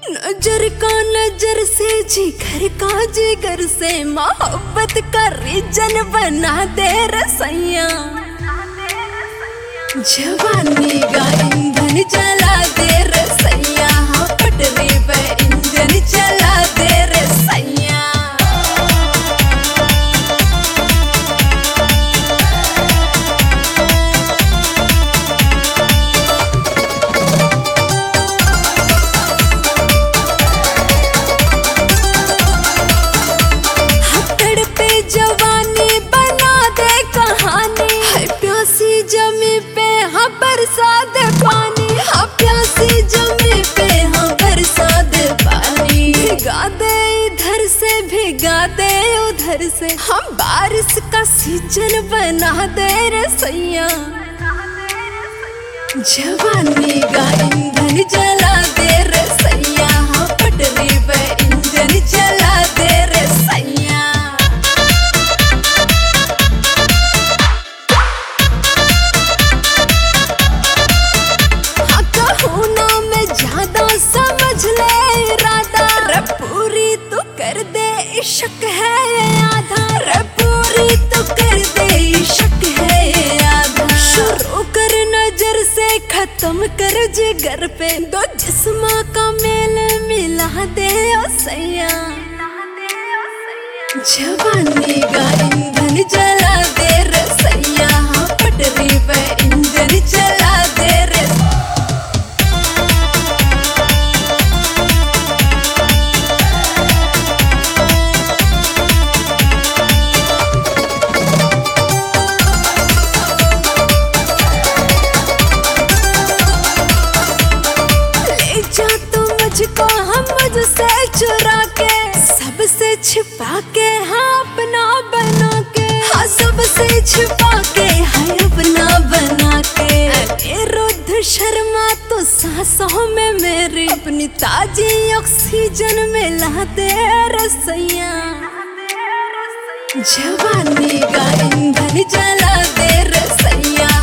नजर का नजर से जिगर का जिगर से मोहब्बत का रीजन बना दे रसैया। जवानी का ईंधन जला दे रसैया, हाँ पटरी पे इंजन चला दे रसैया। जवानी बना दे कहानी, है प्यासी जमी पे हाँ बरसा दे पानी, हाँ प्यासी जमी पे हाँ बरसा दे पानी। भिगा दे इधर से भिगा दे उधर से, हम बारिश का सीजन बना दे रसैया। जवानी का ईंधन जला दे रसैया, हाँ पटरी पे इंजन चला दे रसैया। समझ ले इरादा, रे पूरी तो कर दे इश्क है ये आधा, रे पूरी तो कर दे इश्क है ये आधा। शुरू कर नजर से खत्म कर जिगर पे, दो जिस्मां का मेल मिला दे ओ सैया। जवानी का ईंधन जला दे रसैया, हाँ पटरी पे इंजन चला दे रसैया। मुझको हम मुझसे चुरा के, सबसे छिपा के हाँ अपना बना के, हाँ सबसे छिपा के हाँ अपना बना के। अनिरुद्ध शर्मा तो सांसों में मेरी, अपनी ताजी ऑक्सीजन मिला दे रसैया। जवानी का ईंधन जला दे रसैया।